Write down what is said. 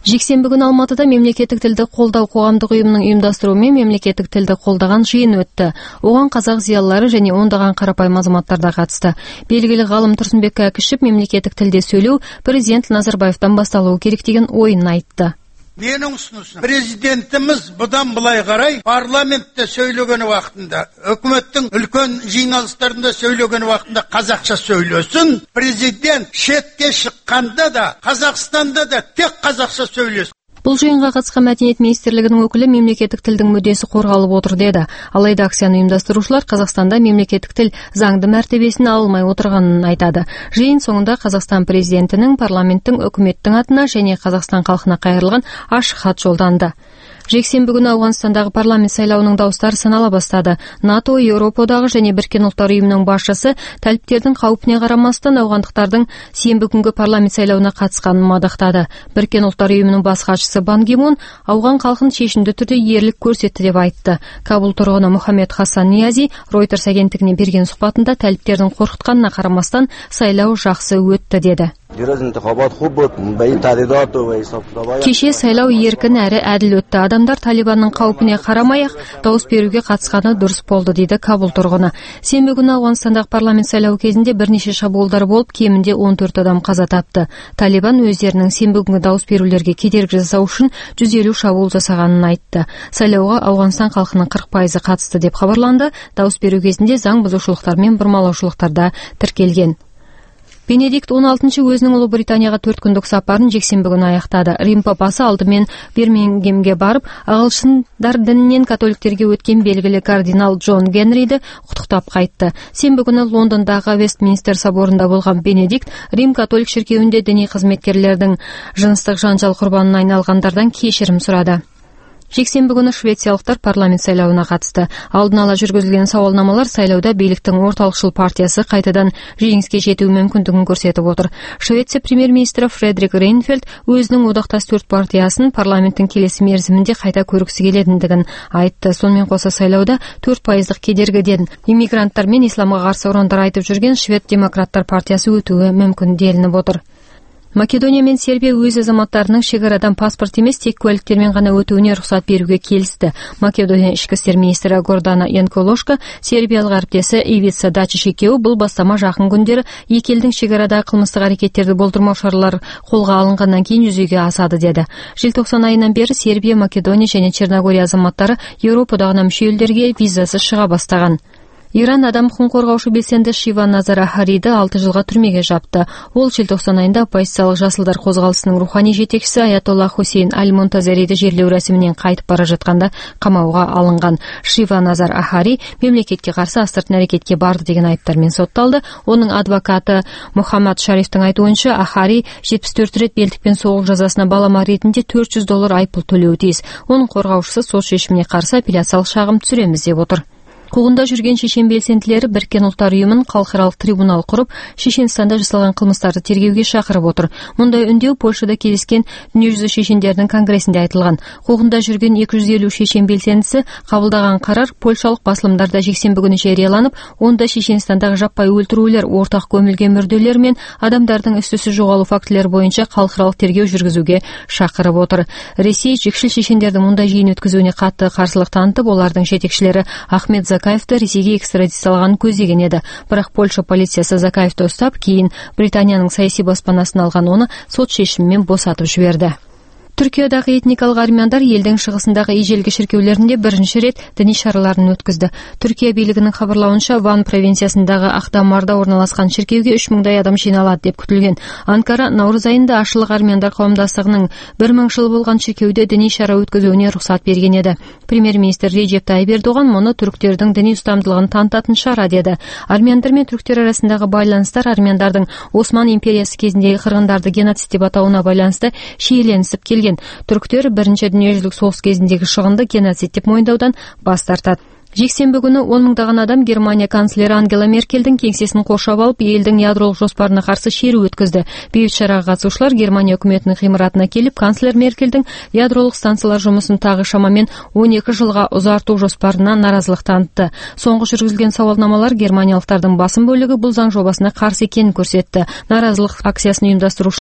Жексенбі күні Алматыда мемлекеттік тілді қолдау қоғамдық ұйымының ұйымдастыруымен мемлекеттік тілді қолдаған жиын өтті. Оған қазақ зиялылары және ондаған қарапайым азаматтар да қатысты. Белгілі ғалым Тұрсынбек Кәкішев мемлекеттік тілде сөйлеу президент Назарбаевтан басталуы керек деген ойын айтты. Менің ұсынысым, президентіміз бұдан былай қарай парламентте сөйлеген уақытында, үкіметтің үлкен жиналыстарында сөйлеген уақытында қазақша сөйлесін. Президент шетке шыққанда да, Қазақстанда да тек қазақша сөйлесін. Бұл жиынға қатысқан Мәдениет министрлігінің өкілі мемлекеттік тілдің мүддесі қорғалып отыр деді. Алайда акцияны ұйымдастырушылар Қазақстанда мемлекеттік тіл заңды мәртебесін алмай отырғанын айтады. Жиын соңында Қазақстан президентінің, парламенттің, үкіметтің атына және Қазақстан халқына қайырылған ашық хат жолданды. Жексенбі күні Ауғанстандағы парламент сайлауының дауыстары санала бастады. НАТО, Еуропадағы және Біріккен ұлттар ұйымының басшысы тәліптердің қауіпіне қарамастан ауғандықтардың сенбі күнгі парламент сайлауына қатысқанын мадақтады. Біріккен ұлттар ұйымының бас хатшысы Бан Ки Мун ауған халқын шешімді түрде ерлік көрсетті деп айтты. Кабул тұрғыны Мұхаммед Хасан Ниязи Reuters агенттігіне берген сұхбатында тәліптердің қорқытқанына қарамастан сайлау жақсы өтті деді. Кеше сайлау еркін әрі әділ өтті. Адамдар Талибанның қауіпіне қарамай-ақ дауыс беруге қатысқаны дұрыс болды дейді Кабул тұрғыны. Сенбі күні Ауғанстандағы парламент сайлауы кезінде бірнеше шабуылдар болып, кемінде 14 адам қаза тапты. Талибан өздерінің сенбі күнгі дауыс берулерге кедергі жасау үшін 150 шабуыл жасағанын айтты. Сайлауға Ауғанстан халқының 40% қатысты деп хабарланды. Дауыс беру кезінде заң бұзушылықтар мен бұрмалаушылықтар да тіркелген. Бенедикт 16 өзінің Ұлыбританияға 4 күндік сапарын жексенбі күні аяқтады. Рим папасы алдымен Бирмингемге барып, ағылшындар дінінен католиктерге өткен белгілі кардинал Джон Генриді құттықтап қайтты. Сенбі күні Лондондағы Вестминстер соборында болған Бенедикт Рим католик шіркеуінде діни қызметкерлердің жыныстық жанжал құрбанына айналғандардан кешірім сұрады. Жексенбі күні швециялықтар парламент сайлауына қатысты. Алдын ала жүргізілген сауалнамалар сайлауда биліктің орталықшыл партиясы қайтадан жеңіске жету мүмкіндігін көрсетіп отыр. Швеция премьер-министрі Фредерик Рейнфельд өзінің одақтас 4 партиясын парламенттің келесі мерзімінде қайта көргісі келетіндігін айтты. Сонымен қоса сайлауда 4% кедергіден иммигранттар мен исламға қарсы ұрандар айтып жүрген швед демократтар партиясы өтуі мүмкін делініп отыр. Македония мен Сербия өз азаматтарының шекарадан паспорт емес, тек куәліктермен ғана өтуіне рұқсат беруге келісті. Македония ішкі істер министрі Гордана Янколошка, сербиялық әріптесі Ивица Дачиш екеуі бұл бастама жақын күндері екі елдің шекарадағы қылмыстық әрекеттерді болдырмау шаралары қолға алынғаннан кейін жүзеге асады деді. Желтоқсан айынан бері Сербия, Македония және Черногория азаматтары Еуропадағына мүше елдерге визасыз шыға бастаған. Иран адам құқығын қорғаушы белсенді Шива Назар Ахариді 6 жылға түрмеге жапты. Ол желтоқсан айында оппозициялық жасылдар қозғалысының рухани жетекшісі Аятолла Хусейн Аль-Мунтазариді жерлеу рәсімінен қайтып бара жатқанда қамауға алынған. Шива Назар Ахари мемлекетке қарсы астыртын әрекетке барды деген айыптармен сотталды. Оның адвокаты Мухаммад Шарифтің айтуынша Ахари 74 рет белдікпен соғу жазасына балама ретінде $400 айыппұл төлеуі тиіс. Оның қорғаушысы сот шешіміне қарсы апелляциялық шағым түсіреміз деп отыр. Қуғында жүрген шешен белсенділері Біріккен ұлттар ұйымын халықаралық трибунал құрып, Шешенстанда жасалған қылмыстарды тергеуге шақырып отыр. Мұндай үндеу Польшада кездескен дүниежүзі шешендердің конгресінде айтылған. Қуғында жүрген 250 шешен белсендісі қабылдаған қарар польшалық басылымдарда жексенбі күні жарияланып, онда Шешенстандағы жаппай өлтірулер, ортақ көмілген мүрделер мен адамдардың із-түзсіз жоғалу фактілері бойынша халықаралық тергеу жүргізуге шақырып отыр. Ресей жекшіл шешендердің мұндай жиын өткізуіне қатты қарсылық танытып, олардың жетекшілері Ахмет Закаевты Ресейге экстрадициялағанын көздеген еді. Бірақ Польша полициясы Закаевты ұстап, кейін Британияның саяси баспанасын алған оны сот шешімімен босатып жіберді. Түркиядағы этникалық армяндар елдің шығысындағы ежелгі шіркеулерінде бірінші рет діни шараларын өткізді. Түркия билігінің хабарлауынша Ван провинциясындағы Ахдамарда орналасқан шіркеуге 3000-дай адам жиналады деп күтілген. Анкара наурыз айында ашылық армяндар қауымдастығының 1000 жыл болған шіркеуде діни шара өткізуіне рұқсат берген еді. Премьер-министр Реджеп Тайып Ердоған мұны түріктердің діни ұстамдылығын танытатын шара деді. Армяндар мен түріктер арасындағы байланыстар армяндардың Осман империясы кезіндегі қырғындарды геноцид деп атауына байланысты шиеленісіп келген. Түріктер бірінші дүниежүзілік соғыс кезіндегі шығынды геноцид деп мойындаудан бас тартады. Жексенбі күні 10 мыңдаған адам Германия канцлері Ангела Меркельдің кеңсесін қоршап алып, елдің ядролық жоспарына қарсы шеру өткізді. Бейбіт шараға қатысушылар Германия үкіметінің ғимаратына келіп, канцлер Меркельдің ядролық станциялар жұмысын тағы шамамен 12 жылға ұзарту жоспарына наразылық танытты. Соңғы жүргізілген сауалнамалар германиялықтардың басым бөлігі бұл заң жобасына қарсы екенін көрсетті. Наразылық акциясын ұйымдастырушылар